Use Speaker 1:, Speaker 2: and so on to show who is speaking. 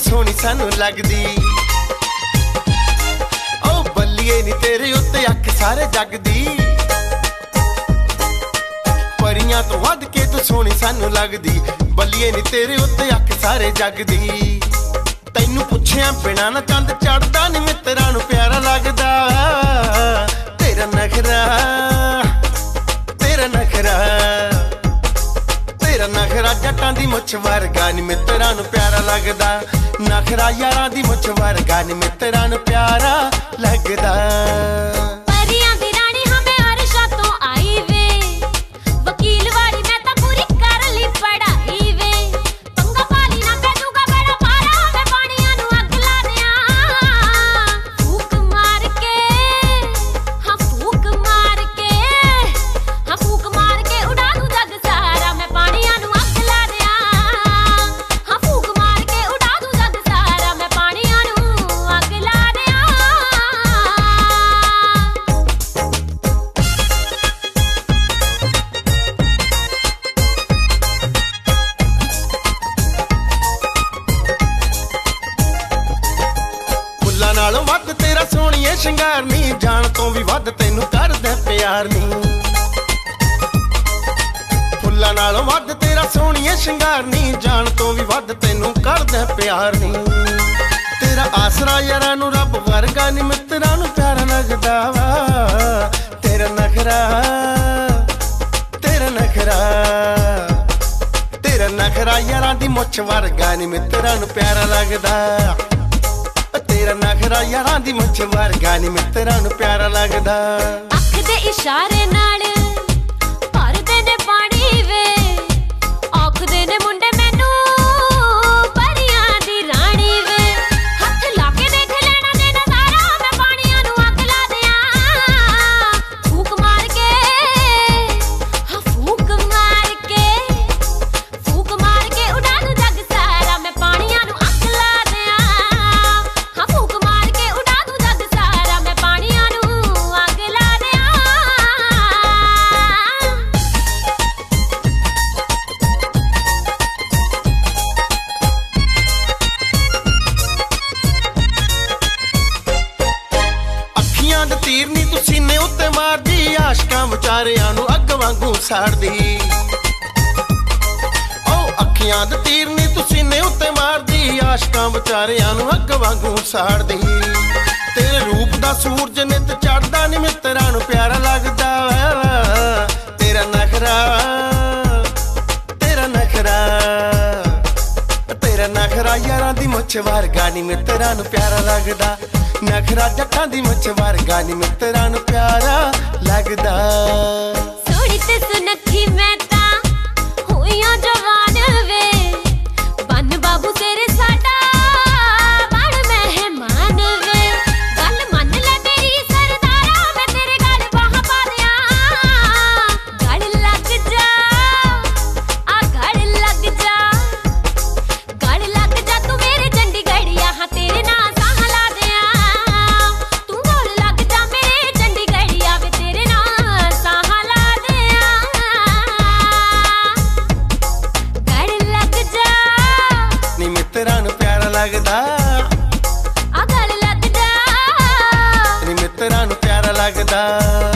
Speaker 1: सोहनी सानू लगदी। ओ बल्लिए नी तेरे उत्ते अख सारे जग दी। परियां तो वध के तू सोहनी सानू लगदी। बल्लिए नी तेरे उत्ते अख सारे जग दी। तैनू पुछिया बिना ना चंद चढ़दा नी मित्तरां नू प्यारा लगदा। तेरा नखरा तेरा नखरा तेरा नखरा जट्टां दी मुछ वर्गा नी मित्तरां नू प्यारा लगदा। नखरा यारां दी मुछ वर्गा नी मित्तरां नू प्यारा लगदा। नालों वध तेरा सोहणीए शंगार नी। जान तो भी वध तैनू करदा प्यार नी। फुल्लां नालों वध तेरा सोहणीए शंगार नी। जान तो भी वध तैनू करदा प्यार नी। तेरा आसरा यारां नू रब वर्गा नी मित्तरां नू प्यारा लगदा वा। तेरा नखरा तेरा नखरा तेरा नखरा यारां दी मुछ वर्गा नी मित्तरां नू प्यारा लगदा। तेरा नखरा यारां दी मुछ वर्गा नी मित्तरां नू प्यारा लगदा।
Speaker 2: अख दे इशारे नाल भरदे ने पानी वे। आखदे ने मुंडे मैनू परियां दी रानी वे। हथ ला के देख लेना ने नजारा मैं पानियां नू अग ला दियां। फूक मार के हाँ फूक मार के उड़ा दूं जग सारा मैं पानियां नू अग ला दियां।
Speaker 1: तीर नी तू सीने उत्ते मारदी। आशकां विचारियां नू अग वांगू साड़दी। ओ अखियां दे तीर नी तू सीने उत्ते मारदी। आशकां विचारियां नू अग वांगू साड़दी। तेरे रूप दा सूरज नित चढ़दा नी मित्तरां नू प्यारा लगदा। तेरा नखरा तेरा नखरा तेरा नखरा यारां दी मुछ वर्गा नी मित्तरां नू प्यारा लगदा। नखरा जट्टां दी मुछ वर्गा नी मित्तरां नू प्यारा लगदा।
Speaker 2: सोहणी ते सुनखी मैं तां होईयां जवान वे। बन बाबू तेरे साडा बड़ मेहमान वे। गल मन ले मेरी सरदारा मैं तेरे गल बाहां पा दियां। गल लग जा आ गल लग जा तू मेरे चंडीगढ़िया हाँ तेरे नाल
Speaker 1: लगदा। आ गल लग जा नी मित्तरां नू प्यारा लगदा।